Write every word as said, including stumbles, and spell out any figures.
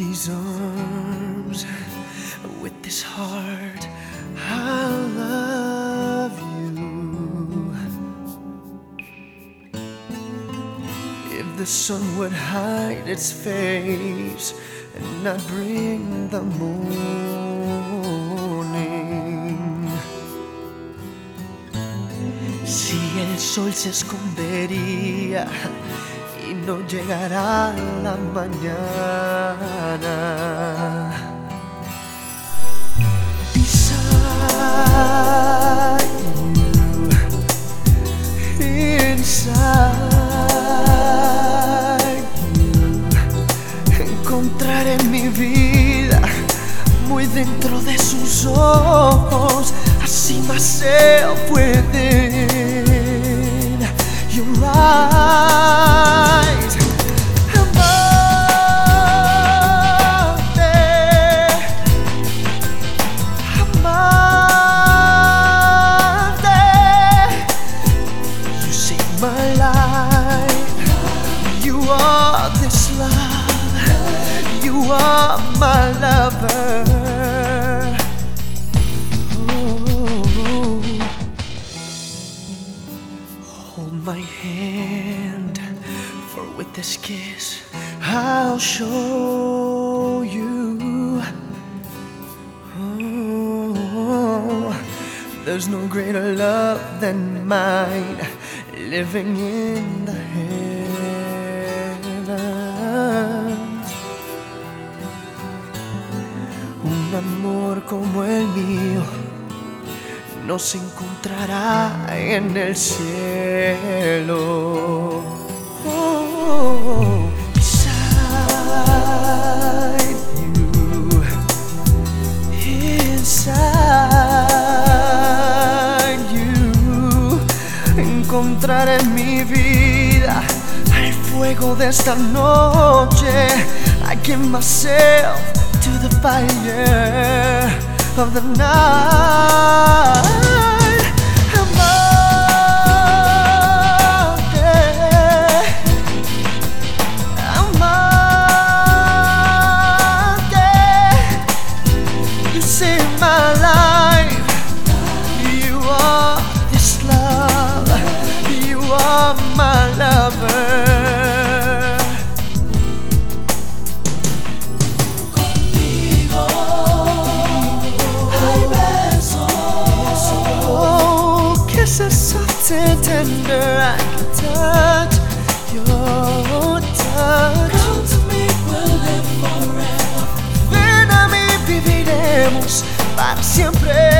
these arms, with this heart, I love you. If the sun would hide its face and not bring the morning, si el sol se escondería y no llegará la mañana, beside you, inside you, encontraré mi vida muy dentro de sus ojos. I see myself within your eyes. Amarte, amarte. You saved my life. You are this love. You are my lover. Hold my hand, for with this kiss I'll show you. Oh, there's no greater love than mine, living in the heavens. Un amor como el mío no se encontrará en el cielo. Oh, beside you, inside you, encontraré mi vida al fuego de esta noche. I give myself to the fire of the night. Amarte, amarte. You saved my life. You are this love. You are my lover. Tender, I can touch your touch. Come to me, we'll live forever. Ven a mí, viviremos para siempre.